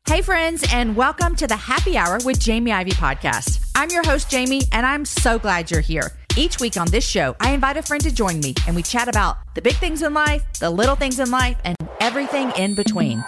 Hey friends, and welcome to the Happy Hour with Jamie Ivey podcast. I'm your host, Jamie, and I'm so glad you're here. Each week on this show, I invite a friend to join me, and we chat about the big things in life, the little things in life, and everything in between.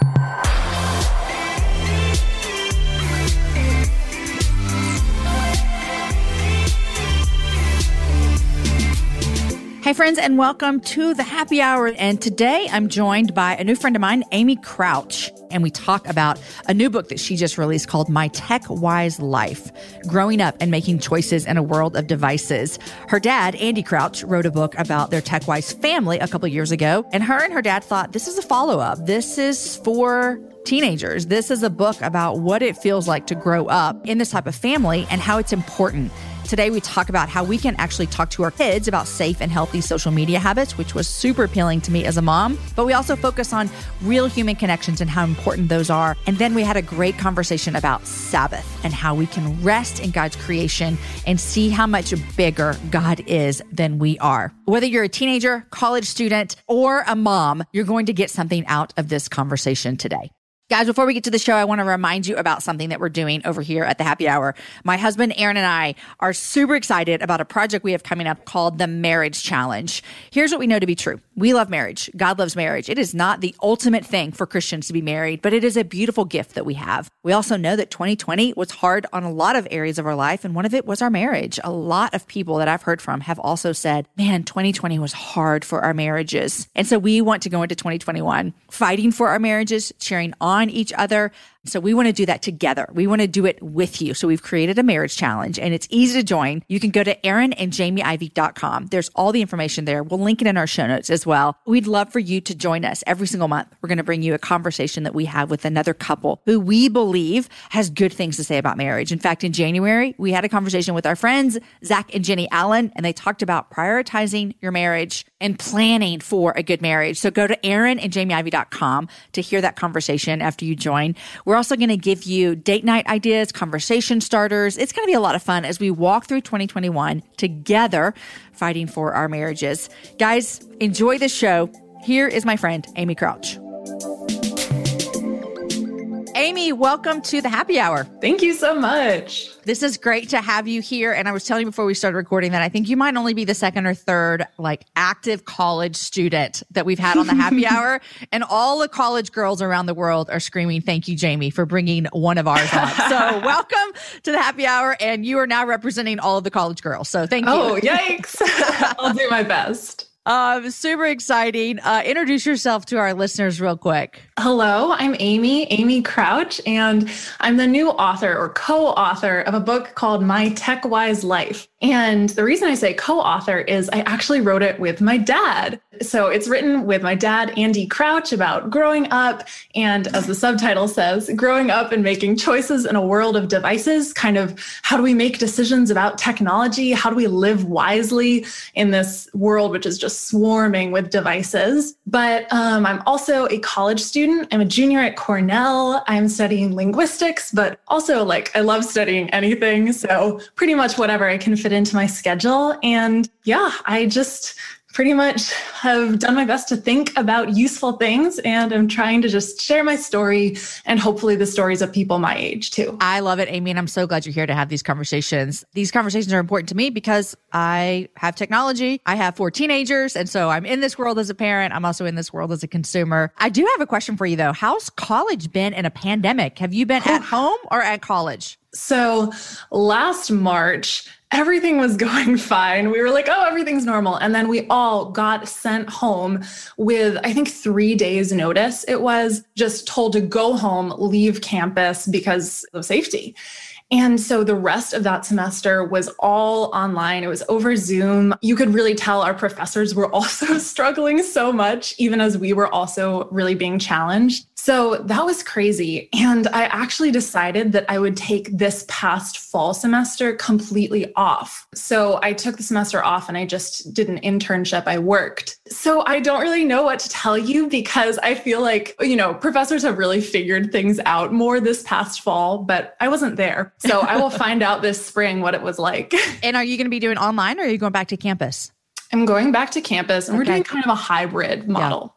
Hey friends, and welcome to the Happy Hour. And today I'm joined by a new friend of mine, Amy Crouch. And we talk about a new book that she just released called My Tech-Wise Life, Growing Up and Making Choices in a World of Devices. Her dad, Andy Crouch, wrote a book about their tech-wise family a couple years ago. And her dad thought, this is a follow-up. This is for teenagers. This is a book about what it feels like to grow up in this type of family and how it's important. Today, we talk about how we can actually talk to our kids about safe and healthy social media habits, which was super appealing to me as a mom. But we also focus on real human connections and how important those are. And then we had a great conversation about Sabbath and how we can rest in God's creation and see how much bigger God is than we are. Whether you're a teenager, college student, or a mom, you're going to get something out of this conversation today. Guys, before we get to the show, I want to remind you about something that we're doing over here at the Happy Hour. My husband, Aaron, and I are super excited about a project we have coming up called the Marriage Challenge. Here's what we know to be true. We love marriage. God loves marriage. It is not the ultimate thing for Christians to be married, but it is a beautiful gift that we have. We also know that 2020 was hard on a lot of areas of our life, and one of it was our marriage. A lot of people that I've heard from have also said, man, 2020 was hard for our marriages. And so we want to go into 2021 fighting for our marriages, cheering on each other. So we want to do that together. We want to do it with you. So we've created a marriage challenge and it's easy to join. You can go to aaronandjamieivey.com. There's all the information there. We'll link it in our show notes as well. We'd love for you to join us every single month. We're going to bring you a conversation that we have with another couple who we believe has good things to say about marriage. In fact, in January, we had a conversation with our friends, Zach and Jenny Allen, and they talked about prioritizing your marriage and planning for a good marriage. So go to aaronandjamieivey.com to hear that conversation after you join. We're also going to give you date night ideas, conversation starters. It's going to be a lot of fun as we walk through 2021 together, fighting for our marriages. Guys, enjoy the show. Here is my friend, Amy Crouch. Amy, welcome to the Happy Hour. Thank you so much. This is great to have you here. And I was telling you before we started recording that I think you might only be the second or third active college student that we've had on the Happy Hour. And all the college girls around the world are screaming, thank you, Jamie, for bringing one of ours on. So welcome to the Happy Hour. And you are now representing all of the college girls. So thank you. Oh, yikes. I'll do my best. Super exciting. Introduce yourself to our listeners real quick. Hello, I'm Amy Crouch, and I'm the new author or co-author of a book called My Tech-Wise Life. And the reason I say co-author is I actually wrote it with my dad. So it's written with my dad, Andy Crouch, about growing up. And as the subtitle says, growing up and making choices in a world of devices, kind of how do we make decisions about technology? How do we live wisely in this world, which is just swarming with devices? But I'm also a college student. I'm a junior at Cornell. I'm studying linguistics, but also I love studying anything. So pretty much whatever I can fit into my schedule. And yeah, I just pretty much have done my best to think about useful things, and I'm trying to just share my story and hopefully the stories of people my age too. I love it, Amy, and I'm so glad you're here to have these conversations. These conversations are important to me because I have technology. I have 4 teenagers, and so I'm in this world as a parent. I'm also in this world as a consumer. I do have a question for you though. How's college been in a pandemic? Have you been at home or at college? So last March, everything was going fine. We were like, oh, everything's normal. And then we all got sent home with, I think, 3 days notice. It was just told to go home, leave campus because of safety. And so the rest of that semester was all online. It was over Zoom. You could really tell our professors were also struggling so much, even as we were also really being challenged. So that was crazy. And I actually decided that I would take this past fall semester completely off. So I took the semester off and I just did an internship. I worked. So I don't really know what to tell you because I feel like, professors have really figured things out more this past fall, but I wasn't there. So I will find out this spring what it was like. And are you going to be doing online or are you going back to campus? I'm going back to campus and we're doing kind of a hybrid model.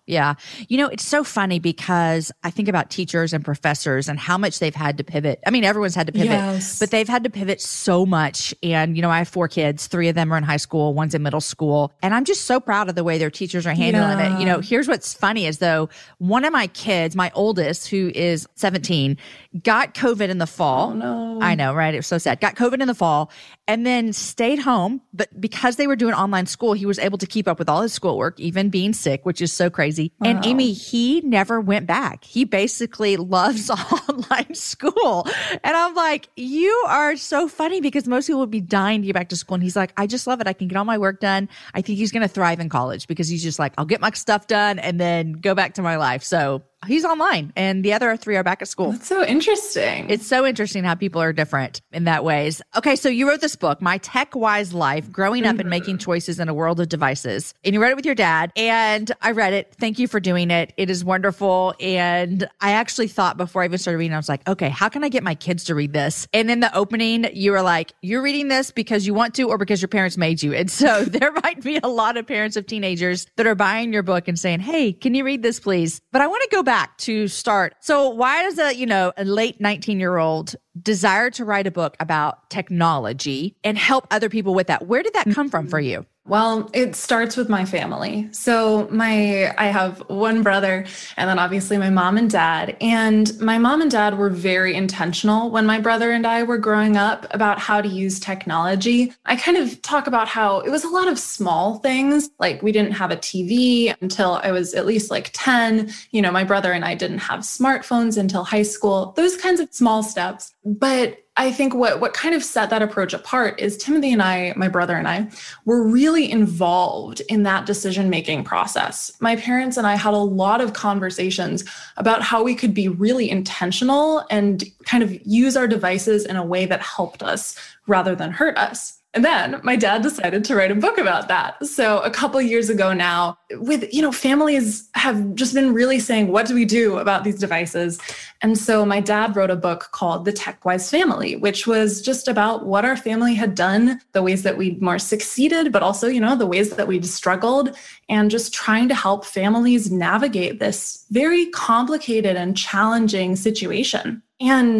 Yeah. It's so funny because I think about teachers and professors and how much they've had to pivot. I mean, everyone's had to pivot, Yes. but they've had to pivot so much. And, I have 4 kids, 3 of them are in high school, one's in middle school. And I'm just so proud of the way their teachers are handling it. Here's what's funny is though, one of my kids, my oldest, who is 17, got COVID in the fall. Oh, no. I know, right? It was so sad. Got COVID in the fall and then stayed home. But because they were doing online school, he was able to keep up with all his schoolwork, even being sick, which is so crazy. Wow. And Amy, he never went back. He basically loves online school. And I'm like, you are so funny because most people would be dying to get back to school. And he's like, I just love it. I can get all my work done. I think he's going to thrive in college because he's just like, I'll get my stuff done and then go back to my life. So he's online and the other 3 are back at school. That's so interesting. It's so interesting how people are different in that ways. Okay, so you wrote this book, My Tech-Wise Life, Growing Up and Making Choices in a World of Devices. And you wrote it with your dad. And I read it. Thank you for doing it. It is wonderful. And I actually thought before I even started reading, I was like, okay, how can I get my kids to read this? And in the opening, you were like, you're reading this because you want to or because your parents made you. And so there might be a lot of parents of teenagers that are buying your book and saying, hey, can you read this, please? But I want to go back to start. So why does a late 19-year-old desire to write a book about technology and help other people with that? Where did that come from for you? Well, it starts with my family. So I have one brother and then obviously my mom and dad. And my mom and dad were very intentional when my brother and I were growing up about how to use technology. I kind of talk about how it was a lot of small things. Like we didn't have a TV until I was at least like 10. My brother and I didn't have smartphones until high school, those kinds of small steps. But I think what kind of set that approach apart is Timothy and I, my brother and I, were really involved in that decision-making process. My parents and I had a lot of conversations about how we could be really intentional and kind of use our devices in a way that helped us rather than hurt us. And then my dad decided to write a book about that. So a couple of years ago now, families have just been really saying, what do we do about these devices? And so my dad wrote a book called The Tech-Wise Family, which was just about what our family had done, the ways that we'd more succeeded, but also, the ways that we'd struggled, and just trying to help families navigate this very complicated and challenging situation. And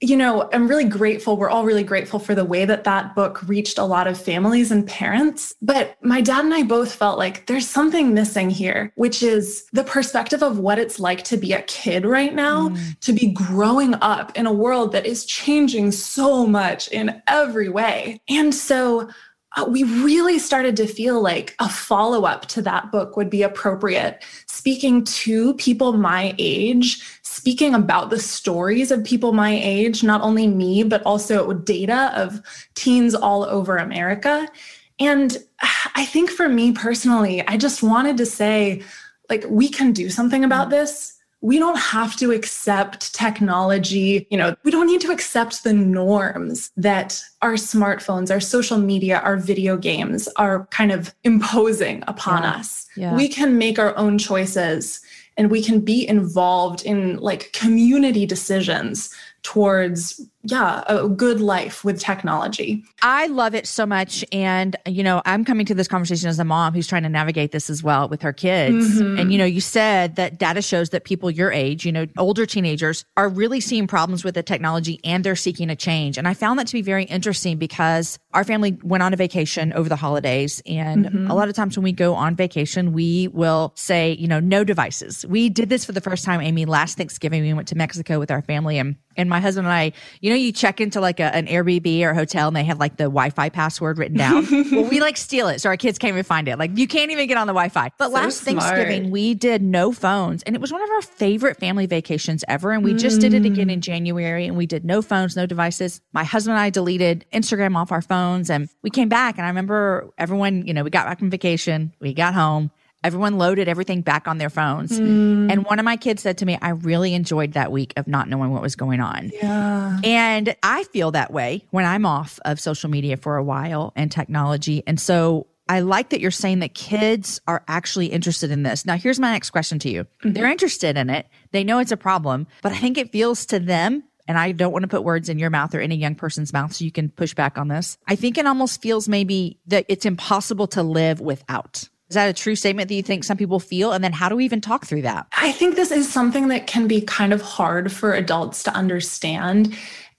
I'm really grateful. We're all really grateful for the way that book reached a lot of families and parents. But my dad and I both felt like there's something missing here, which is the perspective of what it's like to be a kid right now, to be growing up in a world that is changing so much in every way. And so we really started to feel like a follow-up to that book would be appropriate, speaking to people my age, speaking about the stories of people my age, not only me, but also data of teens all over America. And I think for me personally, I just wanted to say, we can do something about this. We don't have to accept technology. We don't need to accept the norms that our smartphones, our social media, our video games are kind of imposing upon us. Yeah. We can make our own choices and we can be involved in community decisions towards, a good life with technology. I love it so much. And, I'm coming to this conversation as a mom who's trying to navigate this as well with her kids. And, you said that data shows that people your age, older teenagers are really seeing problems with the technology and they're seeking a change. And I found that to be very interesting because our family went on a vacation over the holidays. And a lot of times when we go on vacation, we will say, no devices. We did this for the first time, Amy, last Thanksgiving. We went to Mexico with our family and my husband and I, you check into an Airbnb or a hotel and they have the Wi-Fi password written down. Well, we steal it. So our kids can't even find it. You can't even get on the Wi-Fi. But last Thanksgiving, we did no phones and it was one of our favorite family vacations ever. And we just did it again in January and we did no phones, no devices. My husband and I deleted Instagram off our phones and we came back and I remember everyone, we got back from vacation, we got home. Everyone loaded everything back on their phones. And one of my kids said to me, I really enjoyed that week of not knowing what was going on. Yeah. And I feel that way when I'm off of social media for a while and technology. And so I like that you're saying that kids are actually interested in this. Now, here's my next question to you. They're interested in it. They know it's a problem, but I think it feels to them, and I don't want to put words in your mouth or any young person's mouth, so you can push back on this. I think it almost feels maybe that it's impossible to live without. Is that a true statement that you think some people feel? And then how do we even talk through that? I think this is something that can be kind of hard for adults to understand.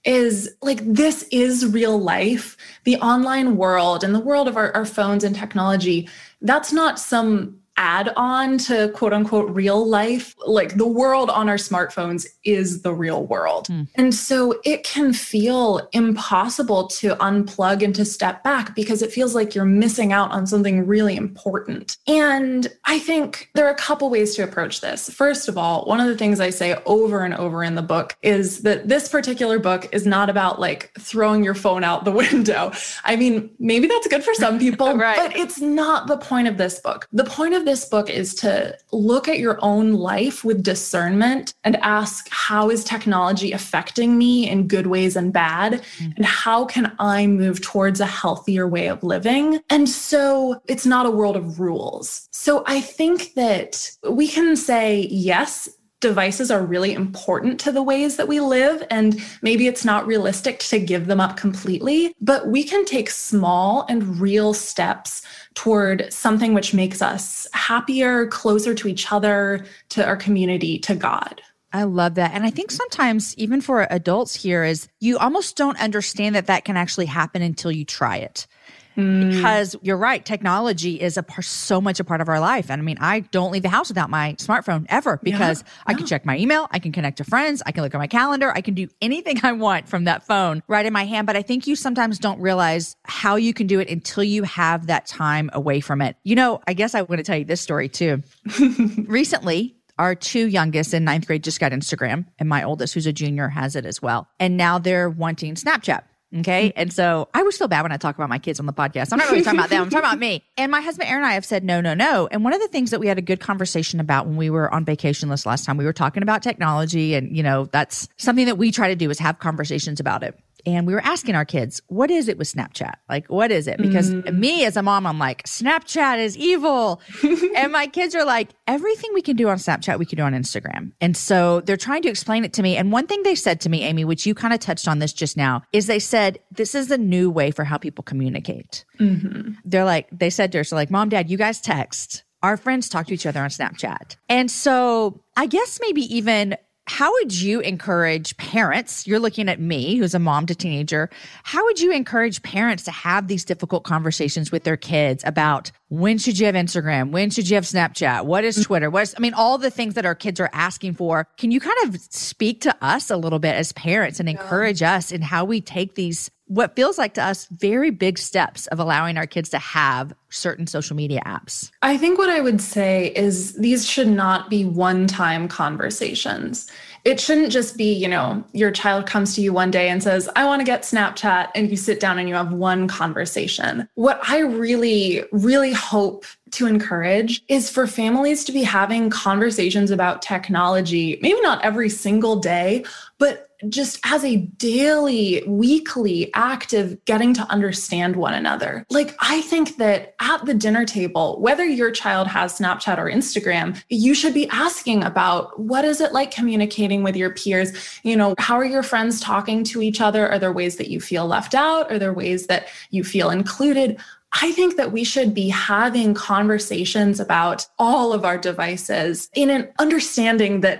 Is like, this is real life. The online world and the world of our phones and technology, that's not some add-on to quote unquote real life. Like, the world on our smartphones is the real world. And so it can feel impossible to unplug and to step back because it feels like you're missing out on something really important. And I think there are a couple ways to approach this. First of all, one of the things I say over and over in the book is that this particular book is not about like throwing your phone out the window. I mean, maybe that's good for some people, right, but it's not the point of this book. The point of this book is to look at your own life with discernment and ask, how is technology affecting me in good ways and bad? And how can I move towards a healthier way of living? And so it's not a world of rules. So I think that we can say, yes, devices are really important to the ways that we live, and maybe it's not realistic to give them up completely, but we can take small and real steps toward something which makes us happier, closer to each other, to our community, to God. I love that. And I think sometimes even for adults here is you almost don't understand that that can actually happen until you try it. Because you're right, technology is so much a part of our life. And I mean, I don't leave the house without my smartphone ever because I can check my email, I can connect to friends, I can look at my calendar, I can do anything I want from that phone right in my hand. But I think you sometimes don't realize how you can do it until you have that time away from it. You know, I guess I want to tell you this story too. Recently, our two youngest in 9th grade just got Instagram, and my oldest, who's a junior, has it as well. And now they're wanting Snapchat. Okay. And so I always feel bad when I talk about my kids on the podcast. I'm not really talking about them. I'm talking about me. And my husband, Aaron, and I have said, no. And one of the things that we had a good conversation about when we were on vacation this last time, we were talking about technology. And, you know, that's something that we try to do is have conversations about it. And we were asking our kids, what is it with Snapchat? Like, what is it? Because me as a mom, I'm like, Snapchat is evil. And my kids are like, everything we can do on Snapchat, we can do on Instagram. And so they're trying to explain it to me. And one thing they said to me, Amy, which you kind of touched on this just now, is they said, this is a new way for how people communicate. They're like, they said to her, so like, Mom, Dad, you guys text. Our friends talk to each other on Snapchat. And so I guess maybe even, how would you encourage parents? You're looking at me, who's a mom to teenager. How would you encourage parents to have these difficult conversations with their kids about when should you have Instagram? When should you have Snapchat? What is Twitter? All the things that our kids are asking for. Can you kind of speak to us a little bit as parents and encourage us in how we take these, what feels like to us, very big steps of allowing our kids to have certain social media apps? I think what I would say is these should not be one-time conversations. It shouldn't just be, you know, your child comes to you one day and says, I want to get Snapchat, and you sit down and you have one conversation. What I really, really hope to encourage is for families to be having conversations about technology, maybe not every single day, but just as a daily, weekly act of getting to understand one another. Like, I think that at the dinner table, whether your child has Snapchat or Instagram, you should be asking about, what is it like communicating with your peers? You know, how are your friends talking to each other? Are there ways that you feel left out? Are there ways that you feel included? I think that we should be having conversations about all of our devices in an understanding that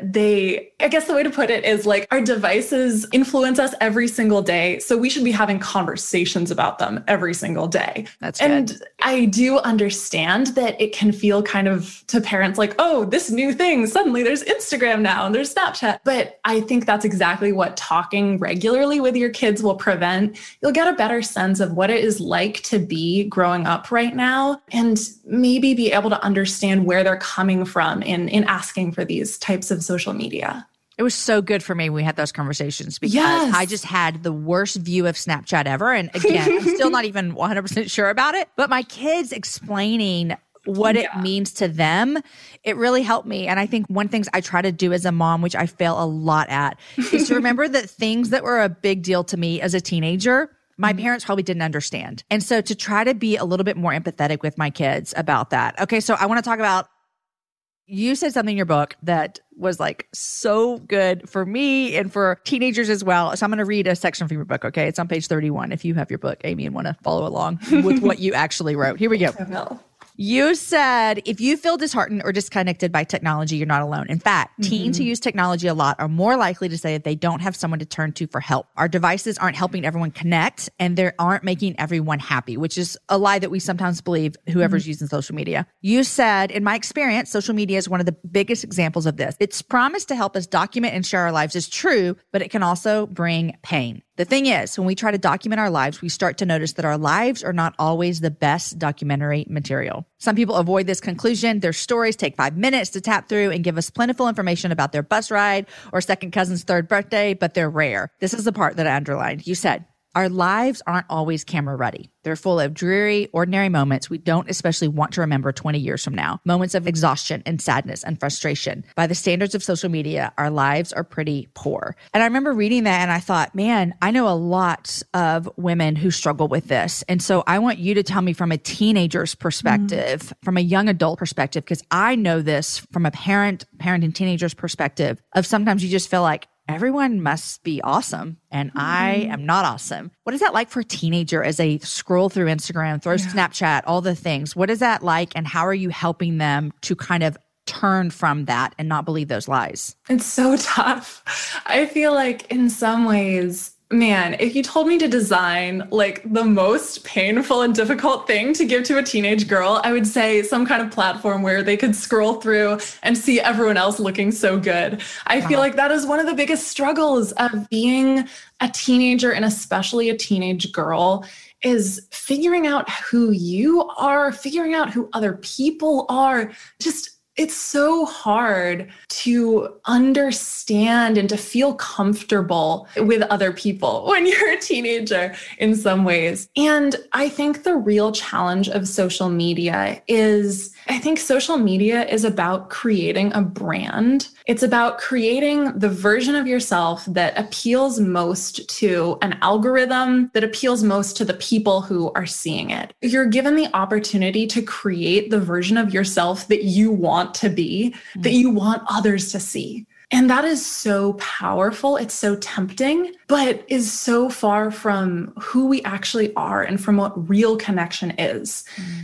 I guess the way to put it is like, our devices influence us every single day. So we should be having conversations about them every single day. That's good. And I do understand that it can feel kind of to parents like, oh, this new thing, suddenly there's Instagram now and there's Snapchat. But I think that's exactly what talking regularly with your kids will prevent. You'll get a better sense of what it is like to be growing up right now, and maybe be able to understand where they're coming from in asking for these types of social media. It was so good for me when we had those conversations because I just had the worst view of Snapchat ever. And again, I'm still not even 100% sure about it, but my kids explaining what it means to them, it really helped me. And I think one thing I try to do as a mom, which I fail a lot at, is to remember that things that were a big deal to me as a teenager, my parents probably didn't understand. And so to try to be a little bit more empathetic with my kids about that. Okay, so I want to talk about, you said something in your book that was like so good for me and for teenagers as well. So I'm going to read a section from your book, okay? It's on page 31 if you have your book, Amy, and want to follow along with what you actually wrote. Here we go. You said, if you feel disheartened or disconnected by technology, you're not alone. In fact, teens who use technology a lot are more likely to say that they don't have someone to turn to for help. Our devices aren't helping everyone connect, and they aren't making everyone happy, which is a lie that we sometimes believe, whoever's using social media. You said, in my experience, social media is one of the biggest examples of this. Its promise to help us document and share our lives is true, but it can also bring pain. The thing is, when we try to document our lives, we start to notice that our lives are not always the best documentary material. Some people avoid this conclusion. Their stories take 5 minutes to tap through and give us plentiful information about their bus ride or second cousin's third birthday, but they're rare. This is the part that I underlined. You said, our lives aren't always camera ready. They're full of dreary, ordinary moments we don't especially want to remember 20 years from now. Moments of exhaustion and sadness and frustration. By the standards of social media, our lives are pretty poor. And I remember reading that and I thought, man, I know a lot of women who struggle with this. And so I want you to tell me from a teenager's perspective, from a young adult perspective, because I know this from a parent and teenager's perspective of sometimes you just feel like, everyone must be awesome, and I am not awesome. What is that like for a teenager as they scroll through Instagram, through Snapchat, all the things? What is that like, and how are you helping them to kind of turn from that and not believe those lies? It's so tough. I feel like in some ways, man, if you told me to design like the most painful and difficult thing to give to a teenage girl, I would say some kind of platform where they could scroll through and see everyone else looking so good. I feel like that is one of the biggest struggles of being a teenager, and especially a teenage girl, is figuring out who you are, figuring out who other people are. It's so hard to understand and to feel comfortable with other people when you're a teenager in some ways. And I think the real challenge of social media is, I think social media is about creating a brand. It's about creating the version of yourself that appeals most to an algorithm, that appeals most to the people who are seeing it. You're given the opportunity to create the version of yourself that you want to be, that you want others to see. And that is so powerful. It's so tempting, but is so far from who we actually are and from what real connection is.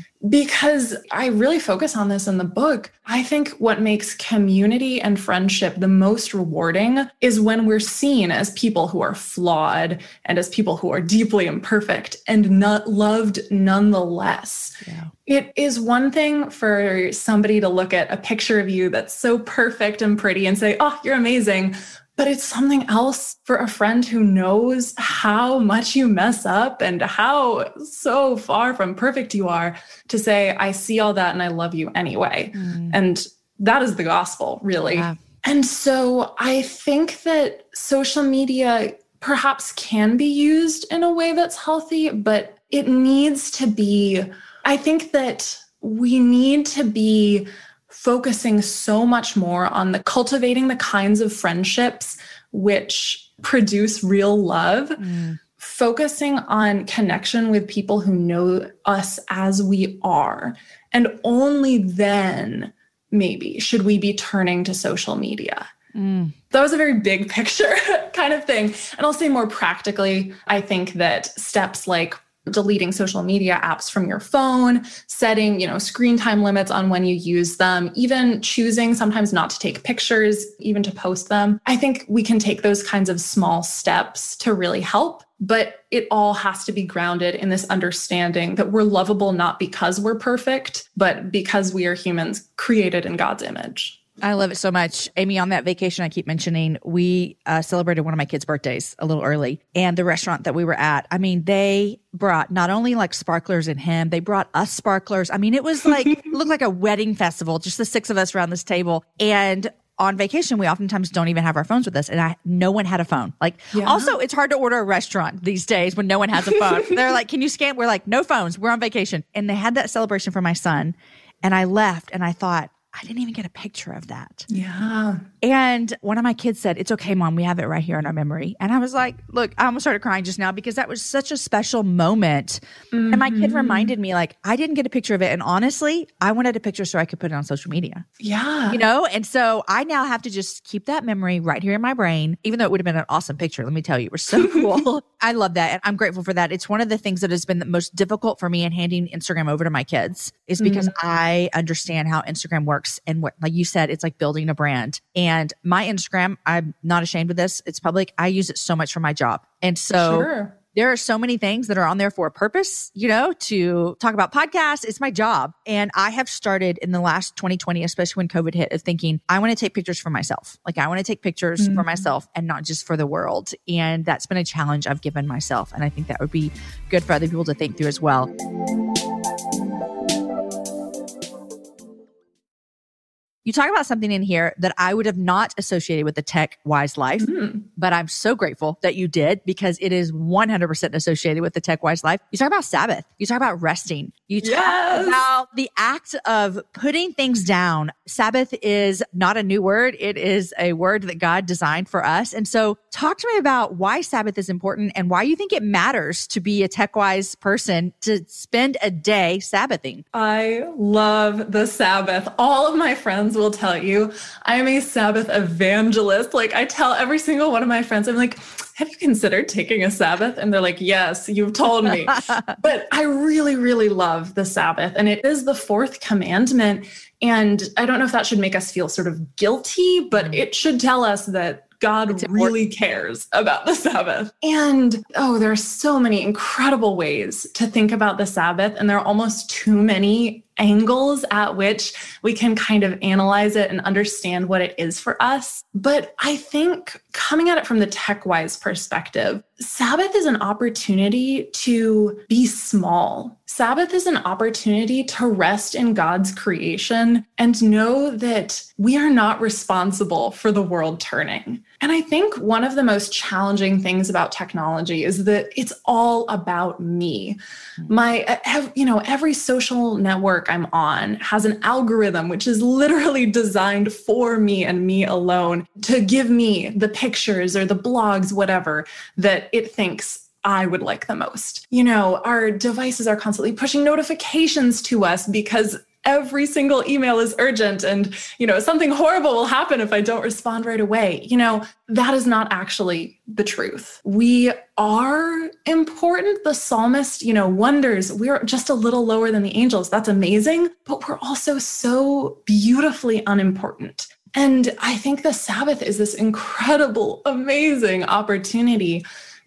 Because I really focus on this in the book. I think what makes community and friendship the most rewarding is when we're seen as people who are flawed and as people who are deeply imperfect and not loved nonetheless. Yeah. It is one thing for somebody to look at a picture of you that's so perfect and pretty and say, oh, you're amazing. But it's something else for a friend who knows how much you mess up and how so far from perfect you are to say, I see all that and I love you anyway. And that is the gospel, really. Yeah. And so I think that social media perhaps can be used in a way that's healthy, but it needs to be, I think that we need to be focusing so much more on cultivating the kinds of friendships which produce real love, focusing on connection with people who know us as we are. And only then, maybe, should we be turning to social media. That was a very big picture kind of thing. And I'll say more practically, I think that steps like deleting social media apps from your phone, setting, screen time limits on when you use them, even choosing sometimes not to take pictures, even to post them. I think we can take those kinds of small steps to really help, but it all has to be grounded in this understanding that we're lovable not because we're perfect, but because we are humans created in God's image. I love it so much. Amy, on that vacation I keep mentioning, we celebrated one of my kids' birthdays a little early. And the restaurant that we were at, they brought not only like sparklers and him, they brought us sparklers. It was like, it looked like a wedding festival, just the 6 of us around this table. And on vacation, we oftentimes don't even have our phones with us. And no one had a phone. Also, it's hard to order a restaurant these days when no one has a phone. They're like, can you scan? We're like, no phones. We're on vacation. And they had that celebration for my son. And I left and I thought, I didn't even get a picture of that. Yeah. And one of my kids said, "It's okay, Mom, we have it right here in our memory." And I was like, look, I almost started crying just now because that was such a special moment. And my kid reminded me, like, I didn't get a picture of it. And honestly, I wanted a picture so I could put it on social media. Yeah. And so I now have to just keep that memory right here in my brain, even though it would have been an awesome picture. Let me tell you, it was so cool. I love that. And I'm grateful for that. It's one of the things that has been the most difficult for me in handing Instagram over to my kids is because I understand how Instagram works. And what, like you said, it's like building a brand. And my Instagram, I'm not ashamed of this. It's public. I use it so much for my job. And so there are so many things that are on there for a purpose, to talk about podcasts. It's my job. And I have started in the last 2020, especially when COVID hit, of thinking, I want to take pictures for myself. Like I want to take pictures for myself and not just for the world. And that's been a challenge I've given myself. And I think that would be good for other people to think through as well. You talk about something in here that I would have not associated with the Tech Wise life, but I'm so grateful that you did because it is 100% associated with the Tech Wise life. You talk about Sabbath. You talk about resting. You talk about the act of putting things down. Sabbath is not a new word. It is a word that God designed for us. And so talk to me about why Sabbath is important and why you think it matters to be a Tech Wise person to spend a day Sabbathing. I love the Sabbath. All of my friends will tell you I am a Sabbath evangelist. Like I tell every single one of my friends, I'm like, have you considered taking a Sabbath? And they're like, yes, you've told me. But I really, really love the Sabbath. And it is the fourth commandment. And I don't know if that should make us feel sort of guilty, but it should tell us that God really cares about the Sabbath. And there are so many incredible ways to think about the Sabbath. And there are almost too many angles at which we can kind of analyze it and understand what it is for us. But I think coming at it from the tech-wise perspective, Sabbath is an opportunity to be small. Sabbath is an opportunity to rest in God's creation and know that we are not responsible for the world turning. And I think one of the most challenging things about technology is that it's all about me. Every social network I'm on has an algorithm which is literally designed for me and me alone to give me the pictures or the blogs, whatever, that it thinks I would like the most. Our devices are constantly pushing notifications to us because every single email is urgent and, something horrible will happen if I don't respond right away. That is not actually the truth. We are important. The psalmist, wonders we're just a little lower than the angels. That's amazing. But we're also so beautifully unimportant. And I think the Sabbath is this incredible, amazing opportunity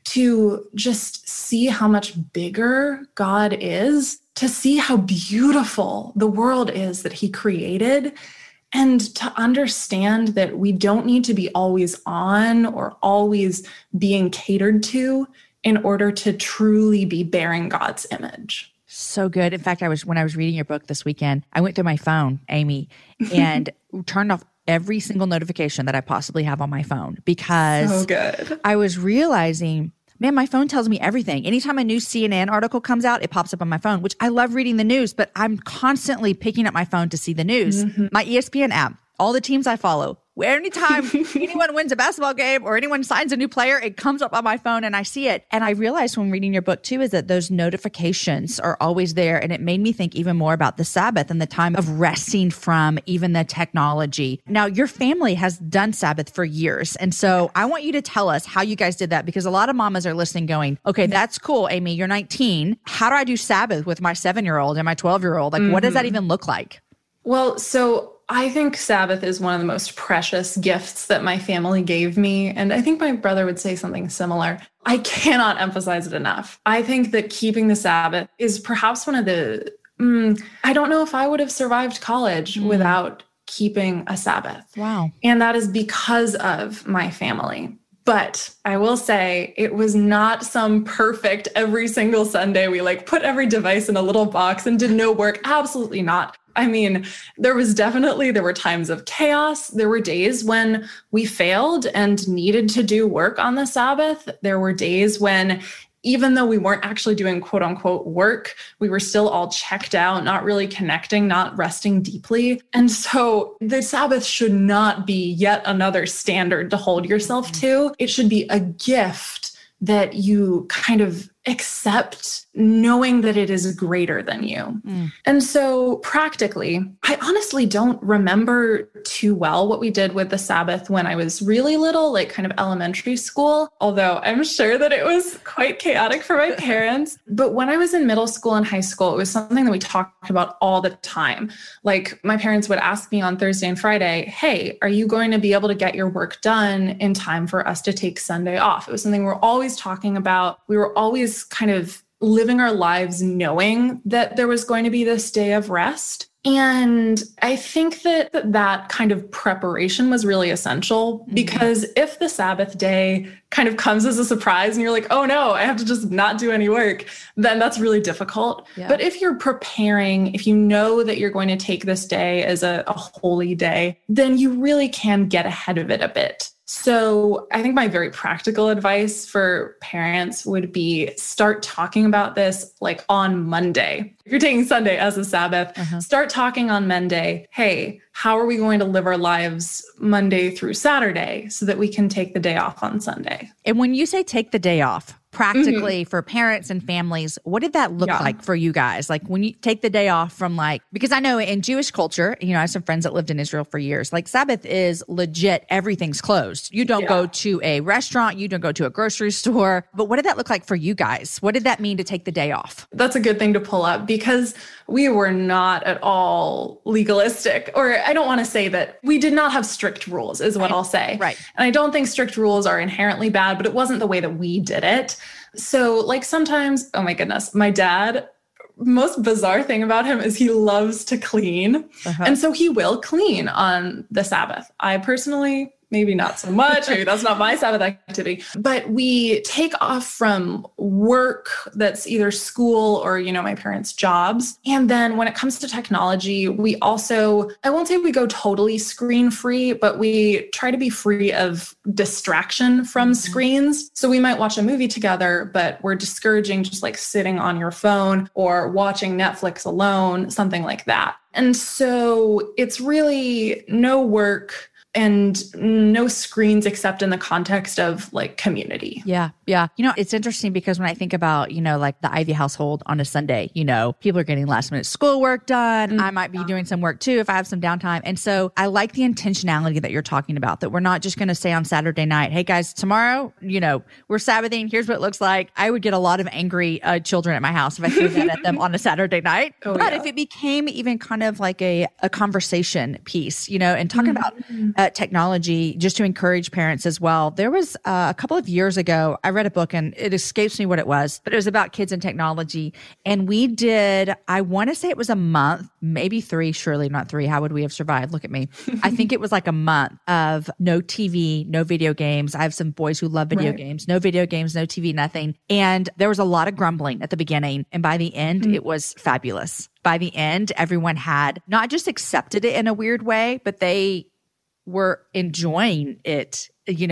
to just see how much bigger God is, to see how beautiful the world is that he created, and to understand that we don't need to be always on or always being catered to in order to truly be bearing God's image. So good. In fact, when I was reading your book this weekend, I went through my phone, Amy, and turned off every single notification that I possibly have on my phone because I was realizing, man, my phone tells me everything. Anytime a new CNN article comes out, it pops up on my phone, which I love reading the news, but I'm constantly picking up my phone to see the news. My ESPN app, all the teams I follow, anytime anyone wins a basketball game or anyone signs a new player, it comes up on my phone and I see it. And I realized when reading your book too, is that those notifications are always there. And it made me think even more about the Sabbath and the time of resting from even the technology. Now, your family has done Sabbath for years. And so I want you to tell us how you guys did that, because a lot of mamas are listening going, okay, that's cool, Amy, you're 19. How do I do Sabbath with my 7-year-old and my 12-year-old? Like, what does that even look like? Well, so I think Sabbath is one of the most precious gifts that my family gave me. And I think my brother would say something similar. I cannot emphasize it enough. I think that keeping the Sabbath is perhaps one of the, I don't know if I would have survived college without keeping a Sabbath. Wow. And that is because of my family. But I will say it was not some perfect every single Sunday. We put every device in a little box and did no work. Absolutely not. I mean, there were times of chaos. There were days when we failed and needed to do work on the Sabbath. There were days when even though we weren't actually doing quote unquote work, we were still all checked out, not really connecting, not resting deeply. And so the Sabbath should not be yet another standard to hold yourself to. It should be a gift that you kind of accept, knowing that it is greater than you. And so practically, I honestly don't remember too well what we did with the Sabbath when I was really little, like kind of elementary school, although I'm sure that it was quite chaotic for my parents. But when I was in middle school and high school, it was something that we talked about all the time. Like my parents would ask me on Thursday and Friday, hey, are you going to be able to get your work done in time for us to take Sunday off? It was something we were always talking about. We were always kind of living our lives knowing that there was going to be this day of rest. And I think that kind of preparation was really essential, because if the Sabbath day kind of comes as a surprise and you're like, oh no, I have to just not do any work, then that's really difficult. Yeah. But if you're preparing, if you know that you're going to take this day as a holy day, then you really can get ahead of it a bit. So I think my very practical advice for parents would be start talking about this like on Monday. If you're taking Sunday as a Sabbath, start talking on Monday. Hey, how are we going to live our lives Monday through Saturday so that we can take the day off on Sunday? And when you say take the day off, practically for parents and families, what did that look like for you guys? Like when you take the day off from because I know in Jewish culture, I have some friends that lived in Israel for years, like Sabbath is legit, everything's closed. You don't go to a restaurant, you don't go to a grocery store. But what did that look like for you guys? What did that mean to take the day off? That's a good thing to pull up, because we were not at all legalistic, or I don't want to say that we did not have strict rules is what I'll say. Right. And I don't think strict rules are inherently bad, but it wasn't the way that we did it. So sometimes, oh my goodness, my dad, most bizarre thing about him is he loves to clean. And so he will clean on the Sabbath. I personally, maybe not so much. Maybe that's not my Sabbath activity. But we take off from work that's either school or, my parents' jobs. And then when it comes to technology, we also, I won't say we go totally screen free, but we try to be free of distraction from screens. So we might watch a movie together, but we're discouraging just sitting on your phone or watching Netflix alone, something like that. And so it's really no work and no screens except in the context of community. Yeah. Yeah. It's interesting because when I think about, the Ivy household on a Sunday, people are getting last minute schoolwork done. I might be doing some work too if I have some downtime. And so I like the intentionality that you're talking about, that we're not just going to say on Saturday night, hey guys, tomorrow, we're Sabbathing. Here's what it looks like. I would get a lot of angry children at my house if I threw that at them on a Saturday night. But if it became even kind of like a conversation piece, and talking about technology, just to encourage parents as well. There was a couple of years ago, I read a book and it escapes me what it was, but it was about kids and technology. And we did, I want to say it was a month, maybe 3, surely not 3. How would we have survived? Look at me. I think it was a month of no TV, no video games. I have some boys who love video games, no video games, no TV, nothing. And there was a lot of grumbling at the beginning. And by the end, it was fabulous. By the end, everyone had not just accepted it in a weird way, but they were enjoying it.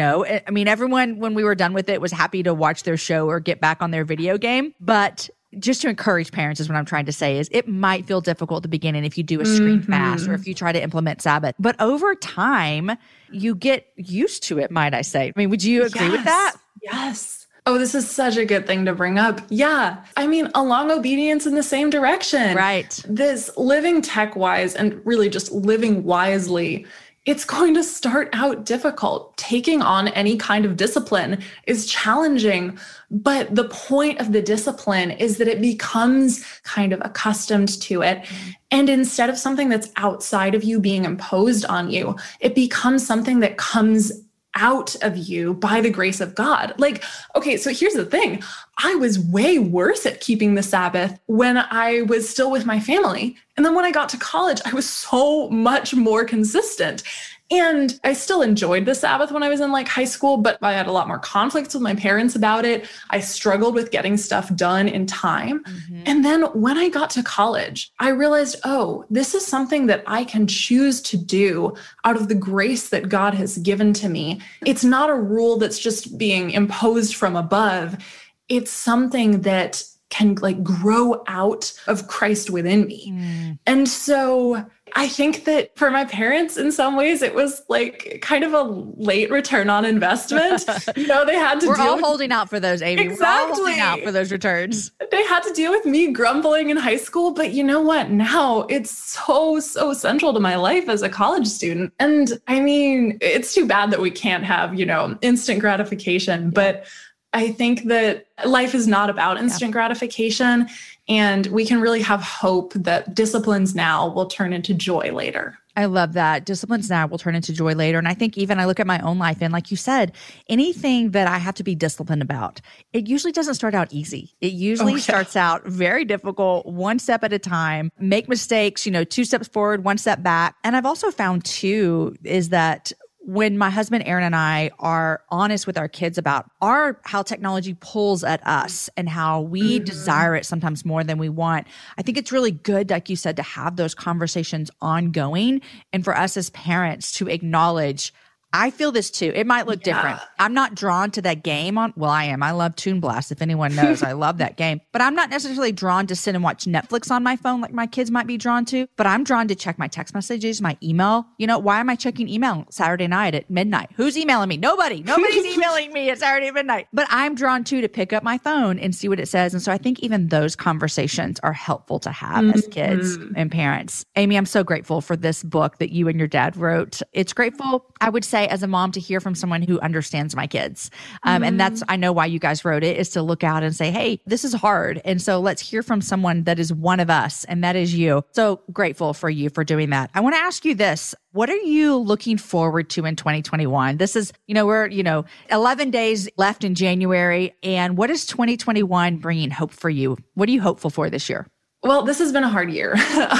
Everyone, when we were done with it, was happy to watch their show or get back on their video game. But just to encourage parents is what I'm trying to say is it might feel difficult at the beginning if you do a screen fast or if you try to implement Sabbath. But over time, you get used to it, might I say. Would you agree with that? Yes. Oh, this is such a good thing to bring up. Yeah. A long obedience in the same direction. Right. This living tech-wise and really just living wisely, it's going to start out difficult. Taking on any kind of discipline is challenging, but the point of the discipline is that it becomes kind of accustomed to it. And instead of something that's outside of you being imposed on you, it becomes something that comes out of you by the grace of God. Okay, so here's the thing. I was way worse at keeping the Sabbath when I was still with my family. And then when I got to college, I was so much more consistent. And I still enjoyed the Sabbath when I was in high school, but I had a lot more conflicts with my parents about it. I struggled with getting stuff done in time. And then when I got to college, I realized, oh, this is something that I can choose to do out of the grace that God has given to me. It's not a rule that's just being imposed from above. it's something that can like grow out of Christ within me. And so I think that for my parents, in some ways, it was like kind of a late return on investment. They had to We're all holding out for those, Amy. Exactly. We're all holding out for those returns. They had to deal with me grumbling in high school. But you know what? Now it's so central to my life as a college student. And I mean, it's too bad that we can't have, instant gratification. But I think that life is not about instant gratification, and we can really have hope that disciplines now will turn into joy later. I love that. Disciplines now will turn into joy later. And I think even I look at my own life, and like you said, anything that I have to be disciplined about, it usually doesn't start out easy. It usually starts out very difficult, one step at a time, make mistakes, 2 steps forward, 1 step back. And I've also found too, is that when my husband, Aaron, and I are honest with our kids about how technology pulls at us and how we desire it sometimes more than we want, I think it's really good, like you said, to have those conversations ongoing and for us as parents to acknowledge, I feel this too. It might look different. I'm not drawn to that game I am. I love Toon Blast. If anyone knows, I love that game. But I'm not necessarily drawn to sit and watch Netflix on my phone like my kids might be drawn to. But I'm drawn to check my text messages, my email. Why am I checking email Saturday night at midnight? Who's emailing me? Nobody. Nobody's emailing me at Saturday at midnight. But I'm drawn to pick up my phone and see what it says. And so I think even those conversations are helpful to have as kids and parents. Amy, I'm so grateful for this book that you and your dad wrote. It's grateful, I would say, as a mom, to hear from someone who understands my kids. And that's, I know why you guys wrote it, is to look out and say, hey, this is hard. And so let's hear from someone that is one of us, and that is you. So grateful for you for doing that. I want to ask you this. What are you looking forward to in 2021? This is, we're, 11 days left in January. And what is 2021 bringing hope for you? What are you hopeful for this year? Well, this has been a hard year.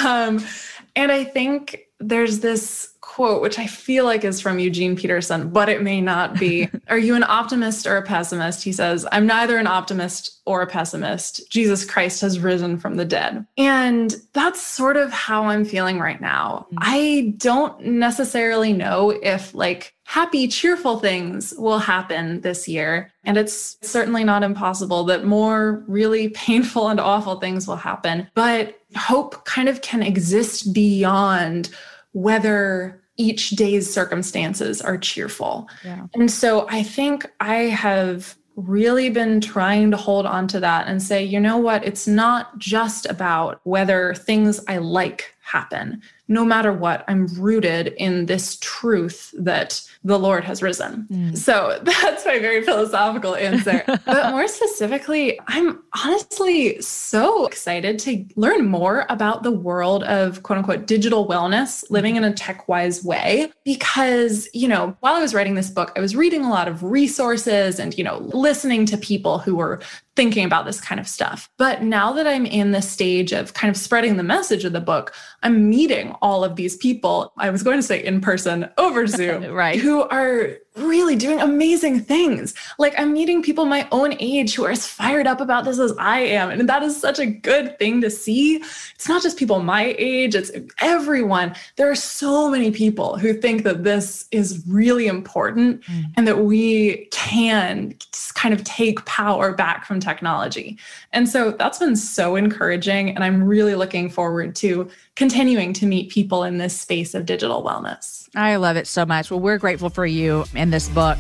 And I think there's this quote, which I feel like is from Eugene Peterson, but it may not be. Are you an optimist or a pessimist? He says, I'm neither an optimist or a pessimist. Jesus Christ has risen from the dead. And that's sort of how I'm feeling right now. I don't necessarily know if happy, cheerful things will happen this year. And it's certainly not impossible that more really painful and awful things will happen. But hope kind of can exist beyond whether each day's circumstances are cheerful. Yeah. And so I think I have really been trying to hold on to that and say, you know what? It's not just about whether things I like happen. No matter what, I'm rooted in this truth that the Lord has risen. So that's my very philosophical answer. But more specifically, I'm honestly so excited to learn more about the world of quote unquote digital wellness, living in a tech-wise way. Because, while I was writing this book, I was reading a lot of resources and, listening to people who were thinking about this kind of stuff. But now that I'm in the stage of kind of spreading the message of the book, I'm meeting all of these people, I was going to say in person, over Zoom, right, who are really doing amazing things. I'm meeting people my own age who are as fired up about this as I am. And that is such a good thing to see. It's not just people my age, it's everyone. There are so many people who think that this is really important and that we can kind of take power back from technology. And so that's been so encouraging. And I'm really looking forward to continuing to meet people in this space of digital wellness. I love it so much. Well, we're grateful for you in this book.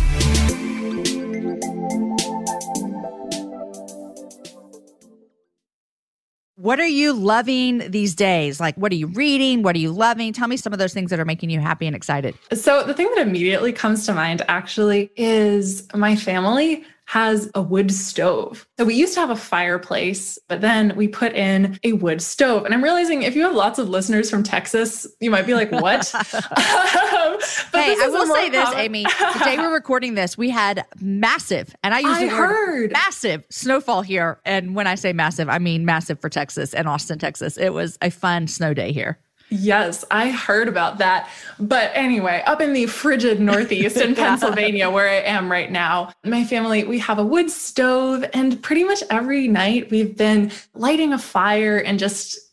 What are you loving these days? What are you reading? What are you loving? Tell me some of those things that are making you happy and excited. So the thing that immediately comes to mind actually is my family has a wood stove. So we used to have a fireplace, but then we put in a wood stove. And I'm realizing if you have lots of listeners from Texas, you might be like, what? Hey, I will say this, Amy. The day we're recording this, we had massive, and I use the word massive snowfall here. And when I say massive, I mean massive for Texas and Austin, Texas. It was a fun snow day here. Yes, I heard about that. But anyway, up in the frigid Northeast in Pennsylvania, where I am right now, my family, we have a wood stove, and pretty much every night we've been lighting a fire and just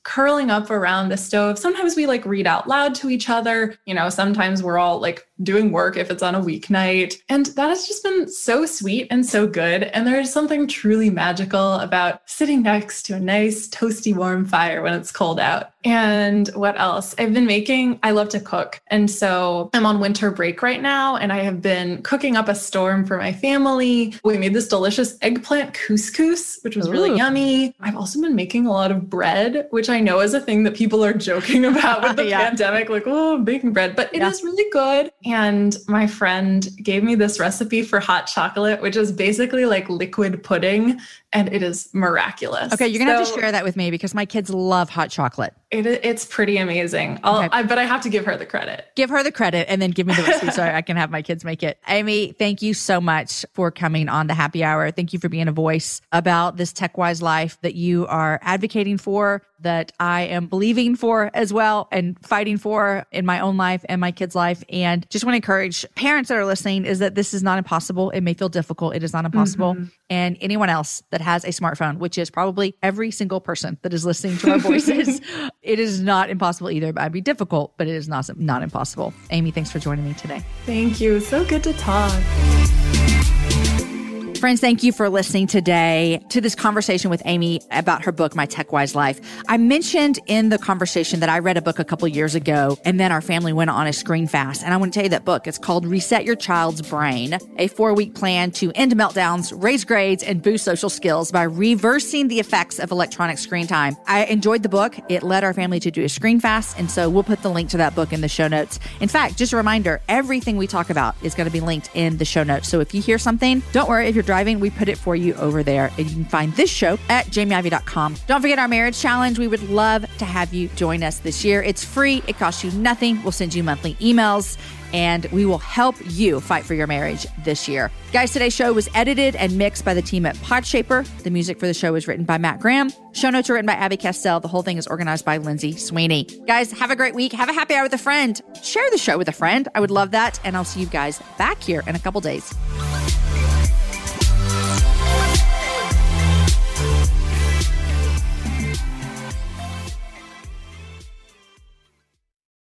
curling up around the stove. Sometimes we like read out loud to each other. Sometimes we're all like doing work if it's on a weeknight. And that has just been so sweet and so good. And there's something truly magical about sitting next to a nice, toasty, warm fire when it's cold out. And what else? I love to cook. And so I'm on winter break right now, and I have been cooking up a storm for my family. We made this delicious eggplant couscous, which was really yummy. I've also been making a lot of bread, which I know is a thing that people are joking about with the pandemic, like, oh, baking bread, but it is really good. And my friend gave me this recipe for hot chocolate, which is basically like liquid pudding, and it is miraculous. Okay, you're going to have to share that with me because my kids love hot chocolate. It's pretty amazing. But I have to give her the credit. Give her the credit and then give me the recipe so I can have my kids make it. Amy, thank you so much for coming on the Happy Hour. Thank you for being a voice about this tech-wise life that you are advocating for, that I am believing for as well and fighting for in my own life and my kids' life. And just want to encourage parents that are listening is that this is not impossible. It may feel difficult. It is not impossible. And anyone else that has a smartphone, which is probably every single person that is listening to our voices, it is not impossible either. It might be difficult, but it is not impossible. Amy, thanks for joining me today. Thank you. So good to talk. Friends, thank you for listening today to this conversation with Amy about her book, My Tech-Wise Life. I mentioned in the conversation that I read a book a couple years ago, and then our family went on a screen fast. And I want to tell you that book. It's called Reset Your Child's Brain, a 4-week plan to end meltdowns, raise grades, and boost social skills by reversing the effects of electronic screen time. I enjoyed the book. It led our family to do a screen fast, and so we'll put the link to that book in the show notes. In fact, just a reminder, everything we talk about is going to be linked in the show notes. So if you hear something, don't worry. If you're driving, we put it for you over there. And you can find this show at jamieivey.com. Don't forget our marriage challenge. We would love to have you join us this year. It's free. It costs you nothing. We'll send you monthly emails, and we will help you fight for your marriage this year. Guys, today's show was edited and mixed by the team at Podshaper. The music for the show was written by Matt Graham. Show notes are written by Abby Castell. The whole thing is organized by Lindsay Sweeney. Guys, have a great week. Have a happy hour with a friend. Share the show with a friend. I would love that. And I'll see you guys back here in a couple days.